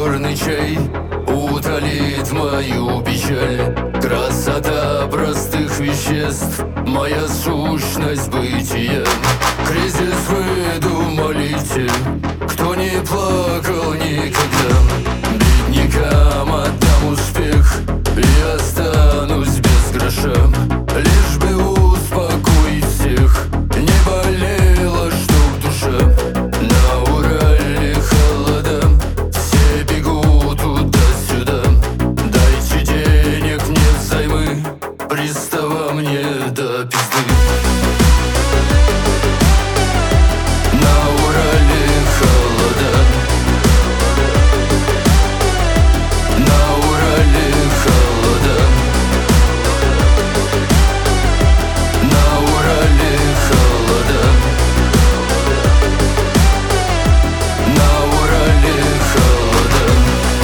черный чай утолит мою печаль. Красота простых веществ, моя сущность бытия. Кризис вы думалите, кто не плакал никогда. Беднякам отдам успех и останусь без гроша. Лишь бы успокоить всех, не болело, чтоб душа. На Урале холода, все бегут туда-сюда. Дайте денег мне взаймы, приставам мне до пизды. На Урале холода, на Урале холода, на Урале холода, на Урале холода.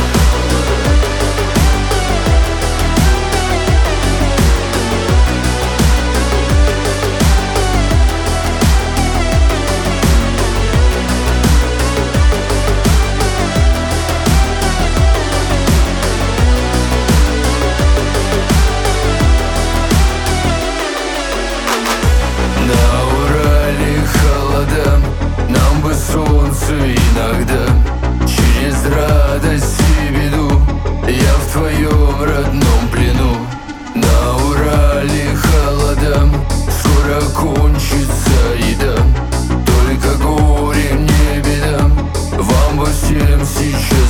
На Урале холода, нам бы солнце иногда. Через радость и беду я в твоем родном плену. На Урале холода, скоро кончится еда. Только горе не беда, вам бы всем сейчас